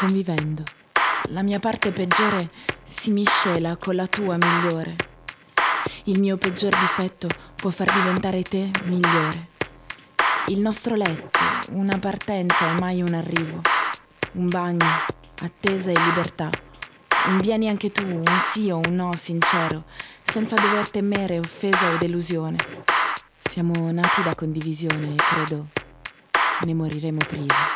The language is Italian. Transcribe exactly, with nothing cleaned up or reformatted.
convivendo. La mia parte peggiore si miscela con la tua migliore. Il mio peggior difetto può far diventare te migliore. Il nostro letto, una partenza e mai un arrivo. Un bagno, attesa e libertà. Un vieni anche tu, un sì o un no sincero, senza dover temere offesa o delusione. Siamo nati da condivisione e credo ne moriremo privi.